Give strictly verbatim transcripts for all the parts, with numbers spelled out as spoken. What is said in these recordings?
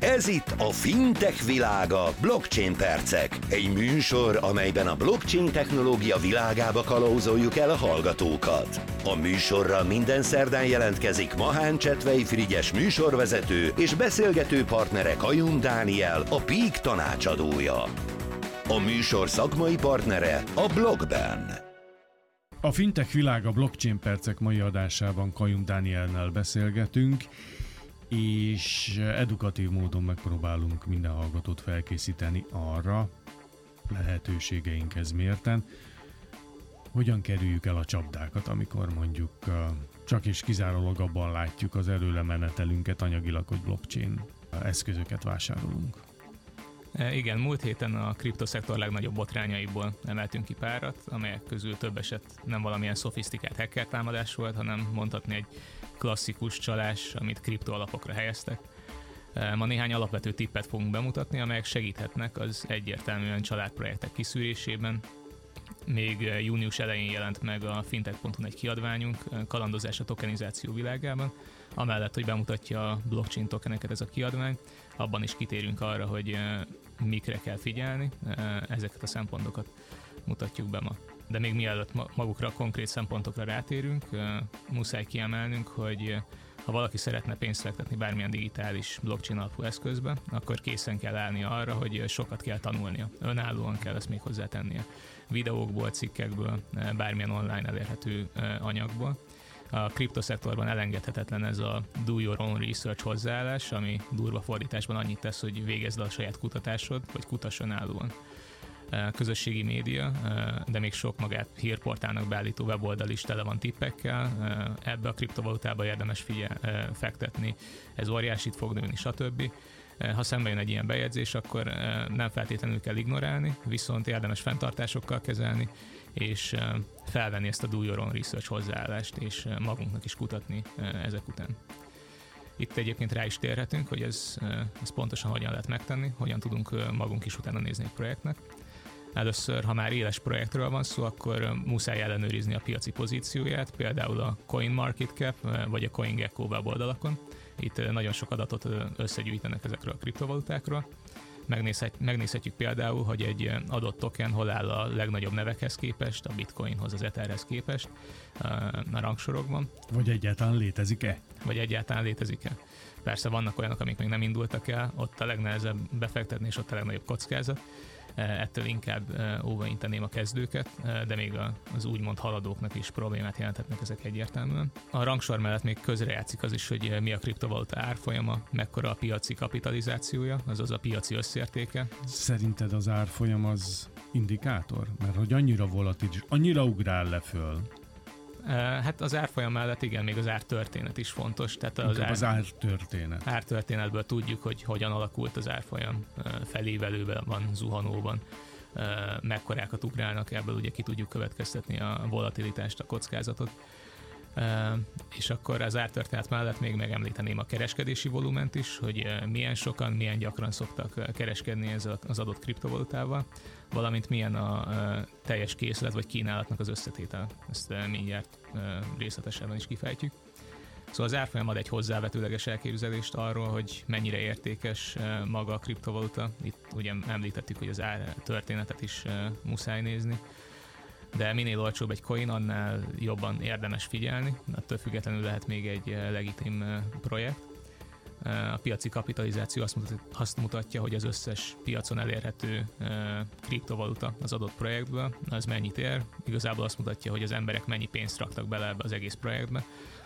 Ez itt a Fintech világa, Blockchain percek. Egy műsor, amelyben a blockchain technológia világába kalauzoljuk el a hallgatókat. A műsorra minden szerdán jelentkezik Mahán Csetvei Frigyes műsorvezető és beszélgető partnere Kajun Dániel, a Peak tanácsadója. A műsor szakmai partnere a Blockben. A Fintech világa Blockchain percek mai adásában Kajun Dániellel beszélgetünk, és edukatív módon megpróbálunk minden hallgatót felkészíteni arra, lehetőségeinkhez mérten, hogyan kerüljük el a csapdákat, amikor mondjuk csak és kizárólag abban látjuk az előlemenetelünket anyagilag, hogy blockchain eszközöket vásárolunk. Igen, múlt héten a kriptoszektor legnagyobb botrányaiból emeltünk ki párat, amelyek közül több eset nem valamilyen szofisztikált hacker támadás volt, hanem mondhatni egy klasszikus csalás, amit kriptoalapokra helyeztek. Ma néhány alapvető tippet fogunk bemutatni, amelyek segíthetnek az egyértelműen családprojektek kiszűrésében. Még június elején jelent meg a fintech pont hu egy kiadványunk, Kalandozás a tokenizáció világában, amellett, hogy bemutatja a blockchain tokeneket ez a kiadvány, abban is kitérünk arra, hogy mikre kell figyelni, ezeket a szempontokat mutatjuk be ma. De még mielőtt magukra a konkrét szempontokra rátérünk, muszáj kiemelnünk, hogy ha valaki szeretne pénzt fektetni bármilyen digitális blockchain alapú eszközbe, akkor készen kell állni arra, hogy sokat kell tanulnia. Önállóan kell ezt még hozzátennie. Videókból, cikkekből, bármilyen online elérhető anyagból. A kriptoszektorban elengedhetetlen ez a do your own research hozzáállás, ami durva fordításban annyit tesz, hogy végezd a saját kutatásod, vagy kutass önállóan. Közösségi média, de még sok magát hírportálnak beállító weboldal is tele van tippekkel, ebbe a kriptovalutába érdemes figyel, fektetni, ez óriásit fog nőni, stb. Ha szembe jön egy ilyen bejegyzés, akkor nem feltétlenül kell ignorálni, viszont érdemes fenntartásokkal kezelni, és felvenni ezt a do your own research hozzáállást, és magunknak is kutatni ezek után. Itt egyébként rá is térhetünk, hogy ez, ez pontosan hogyan lehet megtenni, hogyan tudunk magunk is utána nézni egy projektnek. Először, ha már éles projektről van szó, akkor muszáj ellenőrizni a piaci pozícióját, például a CoinMarketCap vagy a CoinGecko weboldalakon. Itt nagyon sok adatot összegyűjtenek ezekről a kriptovalutákról. Megnézhet, megnézhetjük például, hogy egy adott token hol áll a legnagyobb nevekhez képest, a Bitcoinhoz, az Etherhez képest a rangsorokban. Vagy egyáltalán létezik-e? Vagy egyáltalán létezik-e. Persze vannak olyanok, amik még nem indultak el, ott a legnehezebb befektetni, és ott a legnagyobb kockázat. Ettől inkább óvainteném a kezdőket, de még az úgymond haladóknak is problémát jelenthetnek ezek egyértelműen. A rangsor mellett még közrejátszik az is, hogy mi a kriptovaluta árfolyama, mekkora a piaci kapitalizációja, azaz a piaci összértéke. Szerinted az árfolyam az indikátor? Mert hogy annyira volatilis, annyira ugrál le föl. Hát az árfolyam mellett igen, még az ártörténet is fontos. Tehát az, ár, az ártörténet. Ártörténetből tudjuk, hogy hogyan alakult az árfolyam, felévelőben van, zuhanóban, mekkorákat ugrálnak, ebből ugye ki tudjuk következtetni a volatilitást, a kockázatot. És akkor az ártörténet mellett még megemlíteném a kereskedési volument is, hogy milyen sokan, milyen gyakran szoktak kereskedni ezzel az adott kriptovalutával, valamint milyen a teljes készlet vagy kínálatnak az összetétel. Ezt mindjárt részletesebben is kifejtjük. Szóval az árfolyam ad egy hozzávetőleges elképzelést arról, hogy mennyire értékes maga a kriptovaluta. Itt ugye említettük, hogy az ártörténetet is muszáj nézni. De minél olcsóbb egy coin, annál jobban érdemes figyelni. Attól függetlenül lehet még egy legitim projekt. A piaci kapitalizáció azt mutatja, hogy az összes piacon elérhető kriptovaluta az adott projektből, az mennyit ér. Igazából azt mutatja, hogy az emberek mennyi pénzt raktak bele ebbe az egész projektbe,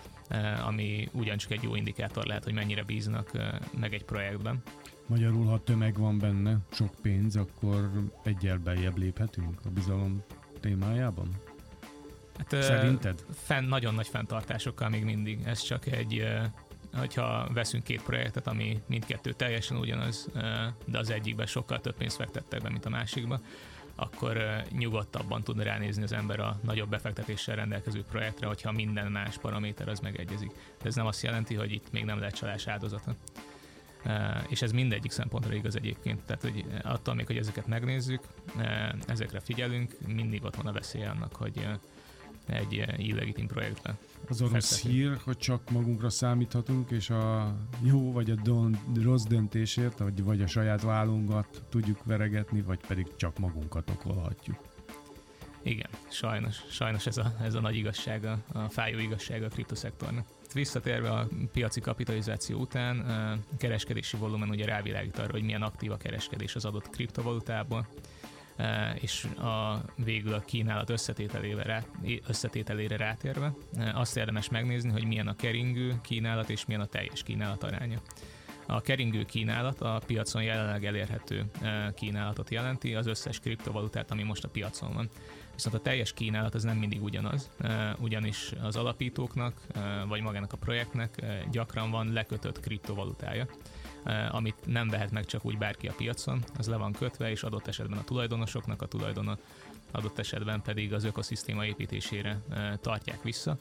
ami ugyancsak egy jó indikátor lehet, hogy mennyire bíznak meg egy projektben. Magyarul, ha tömeg van benne, sok pénz, akkor egyel beljebb léphetünk a bizalom témájában? Hát, szerinted? Fenn, nagyon nagy fenntartásokkal még mindig. Ez csak egy, hogyha veszünk két projektet, ami mindkettő teljesen ugyanaz, de az egyikben sokkal több pénzt fektettek be, mint a másikba, akkor nyugodtabban tud ránézni az ember a nagyobb befektetéssel rendelkező projektre, hogyha minden más paraméter az megegyezik. De ez nem azt jelenti, hogy itt még nem lehet csalás áldozata. Uh, és ez mindegyik szempontra igaz egyébként, tehát hogy attól még, hogy ezeket megnézzük, uh, ezekre figyelünk, mindig ott van a veszély annak, hogy, uh, egy illegitim projektbe. Az a rossz hír, hogy csak magunkra számíthatunk, és a jó vagy a don, rossz döntésért, vagy, vagy a saját vállunkat tudjuk veregetni, vagy pedig csak magunkat okolhatjuk. Igen, sajnos, sajnos ez a, ez a nagy igazsága, a fájó igazsága a kriptoszektornak. Visszatérve a piaci kapitalizáció után, a kereskedési volumen ugye rávilágít arra, hogy milyen aktív a kereskedés az adott kriptovalutából, és a, végül a kínálat összetételére, rá, összetételére rátérve azt érdemes megnézni, hogy milyen a keringő kínálat és milyen a teljes kínálat aránya. A keringő kínálat a piacon jelenleg elérhető kínálatot jelenti, az összes kriptovalutát, ami most a piacon van. Viszont a teljes kínálat az nem mindig ugyanaz, ugyanis az alapítóknak, vagy magának a projektnek gyakran van lekötött kriptovalutája, amit nem vehet meg csak úgy bárki a piacon, az le van kötve, és adott esetben a tulajdonosoknak a tulajdona, adott esetben pedig az ökoszisztéma építésére tartják vissza.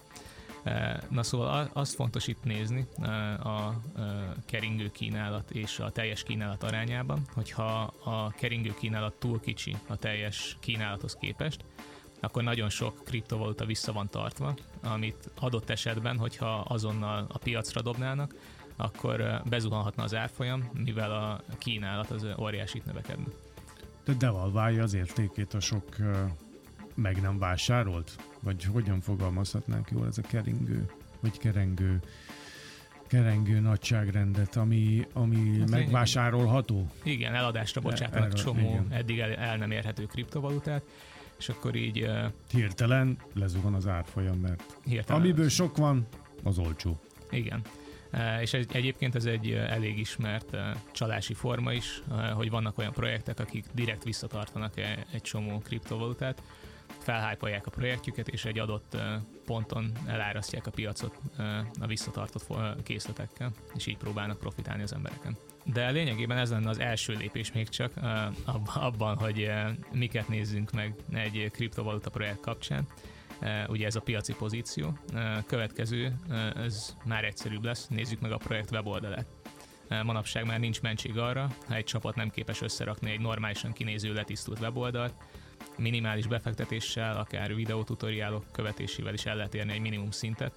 Na szóval azt fontos itt nézni a keringő kínálat és a teljes kínálat arányában, hogyha a keringő kínálat túl kicsi a teljes kínálathoz képest, akkor nagyon sok kriptovaluta vissza van tartva, amit adott esetben, hogyha azonnal a piacra dobnának, akkor bezuhanhatna az árfolyam, mivel a kínálat az óriásit növekedne. De devalválja az értékét a sok meg nem vásárolt? Vagy hogyan fogalmazhatnánk jól ez a keringő, vagy kerengő, kerengő nagyságrendet, ami, ami hát megvásárolható? Igen, eladásra bocsátanak csomó igen. eddig el, el nem érhető kriptovalutát, és akkor így... Uh, hirtelen lezuhan az árfolyam, mert amiből az... sok van, az olcsó. Igen. Uh, és egy, egyébként ez egy uh, elég ismert uh, csalási forma is, uh, hogy vannak olyan projektek, akik direkt visszatartanak egy, egy csomó kriptovalutát, felhájpolják a projektjüket, és egy adott uh, ponton elárasztják a piacot uh, a visszatartott uh, készletekkel, és így próbálnak profitálni az embereken. De lényegében ez lenne az első lépés még csak uh, abban, hogy uh, miket nézzünk meg egy kriptovaluta projekt kapcsán. Uh, ugye ez a piaci pozíció. Uh, következő, uh, ez már egyszerűbb lesz, nézzük meg a projekt weboldalát. Uh, manapság már nincs mentség arra, ha egy csapat nem képes összerakni egy normálisan kinéző letisztult weboldalt, minimális befektetéssel, akár videótutoriálok követésével is el lehet érni egy minimum szintet.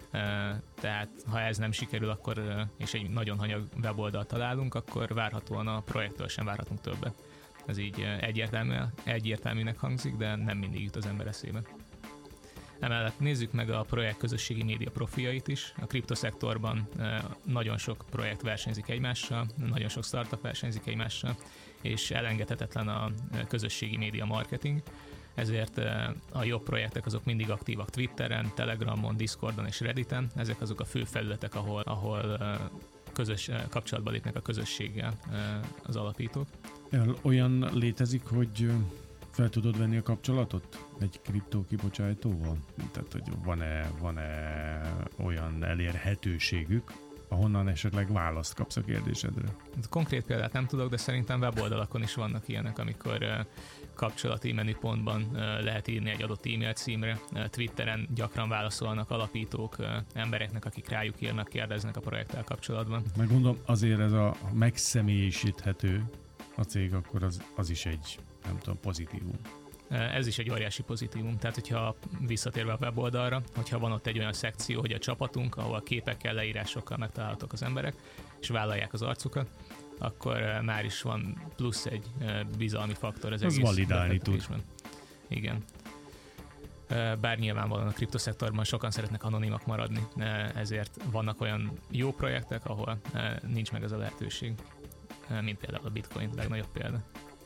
Tehát ha ez nem sikerül, akkor, és egy nagyon hanyag weboldalt találunk, akkor várhatóan a projektől sem várhatunk többet. Ez így egyértelmű, egyértelműnek hangzik, de nem mindig jut az ember eszébe. Emellett nézzük meg a projekt közösségi média profiljait is. A kriptoszektorban nagyon sok projekt versenyzik egymással, nagyon sok startup versenyzik egymással, és elengedhetetlen a közösségi média marketing. Ezért a jobb projektek azok mindig aktívak Twitteren, Telegramon, Discordon és Redditen. Ezek azok a fő felületek, ahol, ahol közös, kapcsolatba lépnek a közösséggel az alapítók. Olyan létezik, hogy fel tudod venni a kapcsolatot egy kriptó kibocsájtóval? Tehát, hogy van-e, van-e olyan elérhetőségük, ahonnan esetleg választ kapsz a kérdésedre? Konkrét példát nem tudok, de szerintem weboldalakon is vannak ilyenek, amikor uh, kapcsolati menüpontban uh, lehet írni egy adott e-mail címre. Uh, Twitteren gyakran válaszolnak alapítók uh, embereknek, akik rájuk írnak, kérdeznek a projekttel kapcsolatban. Meg gondolom azért ez a megszemélyisíthető a cég, akkor az, az is egy, nem tudom, pozitívum. Ez is egy óriási pozitívum, tehát hogyha visszatérve a weboldalra, hogyha van ott egy olyan szekció, hogy a csapatunk, ahol képekkel, leírásokkal megtalálhatók az emberek, és vállalják az arcukat, akkor már is van plusz egy bizalmi faktor az az egész validálni tud. Igen. Bár nyilvánvalóan a kriptoszektorban sokan szeretnek anonimak maradni, ezért vannak olyan jó projektek, ahol nincs meg ez a lehetőség, mint például a Bitcoin, legnagyobb példa.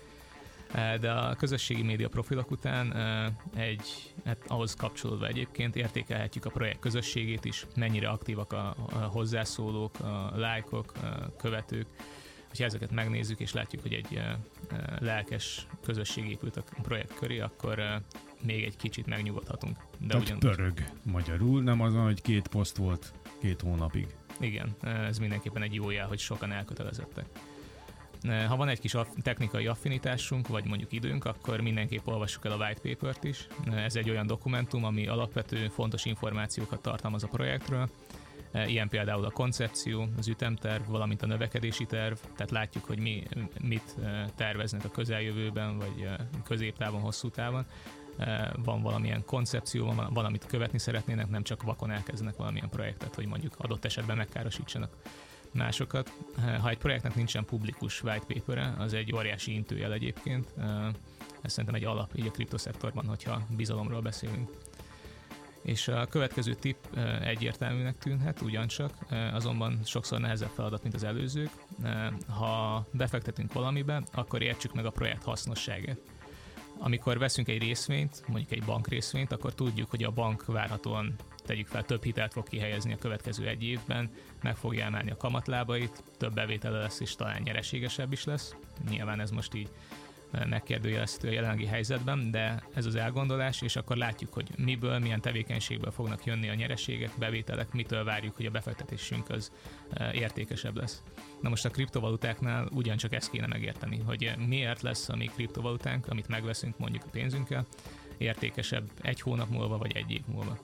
De a közösségi média profilok után egy, hát ahhoz kapcsolódva egyébként értékelhetjük a projekt közösségét is, mennyire aktívak a, a hozzászólók, a lájkok, a követők. Ha ezeket megnézzük és látjuk, hogy egy lelkes közösség épült a projekt köré, akkor még egy kicsit megnyugodhatunk. De Tehát ugyan... pörög magyarul, nem azon, hogy két poszt volt két hónapig. Igen, ez mindenképpen egy jó jel, hogy sokan elkötelezettek. Ha van egy kis aff- technikai affinitásunk, vagy mondjuk időnk, akkor mindenképp olvassuk el a white papert is. Ez egy olyan dokumentum, ami alapvető fontos információkat tartalmaz a projektről. Ilyen például a koncepció, az ütemterv, valamint a növekedési terv, tehát látjuk, hogy mi mit terveznek a közeljövőben, vagy középtávon, hosszú távon. van valamilyen koncepció, van valamit követni szeretnének, nem csak vakon elkezdenek valamilyen projektet, hogy mondjuk adott esetben megkárosítsanak másokat. Ha egy projektnek nincsen publikus white papere, az egy óriási intőjel egyébként. Ez szerintem egy alap így a kriptoszektorban, hogyha bizalomról beszélünk. És a következő tipp egyértelműnek tűnhet, ugyancsak, azonban sokszor nehezebb feladat, mint az előzők. Ha befektetünk valamibe, akkor értsük meg a projekt hasznosságát. Amikor veszünk egy részvényt, mondjuk egy bank részvényt, akkor tudjuk, hogy a bank várhatóan, tegyük fel, több hitelt fog kihelyezni a következő egy évben, meg fogja emelni a kamatlábait, több bevétele lesz és talán nyereségesebb is lesz. Nyilván ez most így megkérdőjelezhető a jelenlegi helyzetben, de ez az elgondolás, és akkor látjuk, hogy miből, milyen tevékenységből fognak jönni a nyereségek, bevételek, mitől várjuk, hogy a befektetésünk az értékesebb lesz. Na most a kriptovalutáknál ugyancsak ezt kéne megérteni, hogy miért lesz a mi kriptovalutánk, amit megveszünk mondjuk a pénzünkkel, értékesebb egy hónap múlva vagy egy év múlva.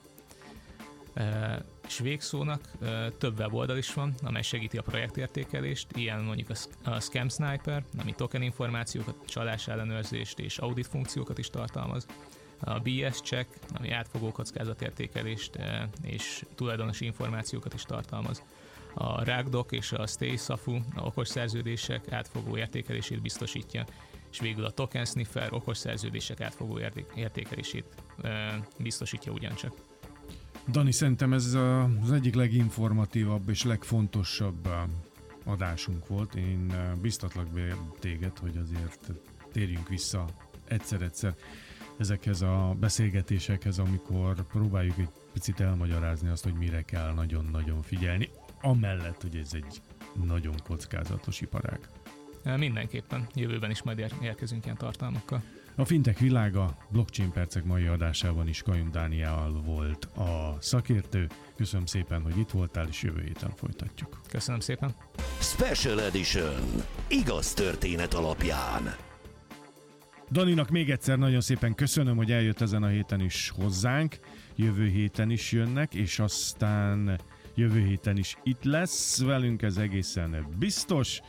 És végszónak több weboldal is van, amely segíti a projektértékelést, ilyen mondjuk a Scam Sniper, ami token információkat, csalás ellenőrzést és audit funkciókat is tartalmaz. A bé es Check, ami átfogó kockázatértékelést és tulajdonosi információkat is tartalmaz. A Ragdoc és a Stay Safu a okos szerződések átfogó értékelését biztosítja, és végül a Token Sniffer okos szerződések átfogó értékelését biztosítja ugyancsak. Dani, szerintem ez az egyik leginformatívabb és legfontosabb adásunk volt. Én biztatlak be téged, hogy azért térjünk vissza egyszer-egyszer ezekhez a beszélgetésekhez, amikor próbáljuk egy picit elmagyarázni azt, hogy mire kell nagyon-nagyon figyelni, amellett, hogy ez egy nagyon kockázatos iparág. Mindenképpen. Jövőben is majd ér- érkezünk ilyen tartalmakkal. A Fintech világa Blockchain Percek mai adásában is Kajum Dániel volt a szakértő. Köszönöm szépen, hogy itt voltál, és jövő héten folytatjuk. Köszönöm szépen. Special Edition. Igaz történet alapján. Daninak még egyszer nagyon szépen köszönöm, hogy eljött ezen a héten is hozzánk. Jövő héten is jönnek, és aztán jövő héten is itt lesz velünk, ez egészen biztos.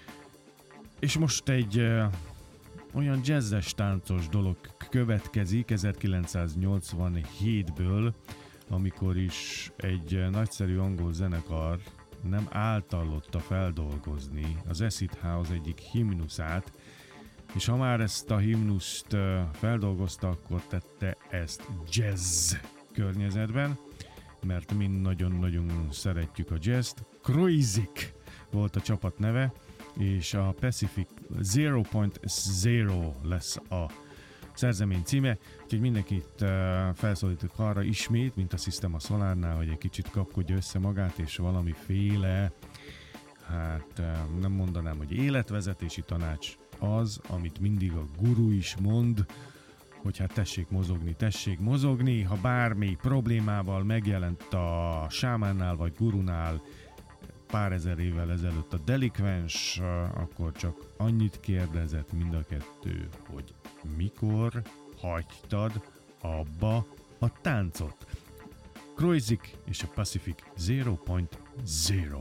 És most egy uh, olyan jazzes táncos dolog következik ezerkilencszáznyolcvanhétből, amikor is egy nagyszerű angol zenekar nem általotta feldolgozni az Acid House egyik himnuszát, és ha már ezt a himnuszt uh, feldolgozta, akkor tette ezt jazz környezetben, mert mi nagyon-nagyon szeretjük a jazzt. Kroizik volt a csapat neve, és a Pacific zero point zero lesz a szerzemény címe, úgyhogy mindenkit uh, felszólítok arra ismét, mint a Systema Solarnál, hogy egy kicsit kapkodja össze magát, és valamiféle, hát uh, nem mondanám, hogy életvezetési tanács az, amit mindig a guru is mond, hogy hát tessék mozogni, tessék mozogni, ha bármi problémával megjelent a sámánnál vagy gurunál pár ezer évvel ezelőtt a delikvens, akkor csak annyit kérdezett mind a kettő, hogy mikor hagytad abba a táncot. Kroizik és a Pacific zero point zero.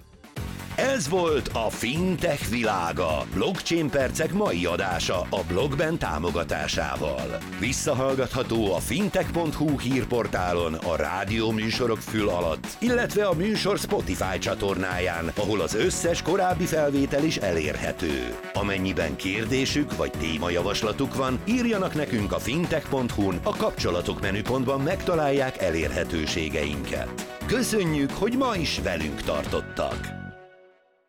Ez volt a Fintech világa, Blockchain Percek mai adása a Blogben támogatásával. Visszahallgatható a fintech pont hu hírportálon, a rádió műsorok fül alatt, illetve a műsor Spotify csatornáján, ahol az összes korábbi felvétel is elérhető. Amennyiben kérdésük vagy témajavaslatuk van, írjanak nekünk a fintech pont hu-n, a kapcsolatok menüpontban megtalálják elérhetőségeinket. Köszönjük, hogy ma is velünk tartottak!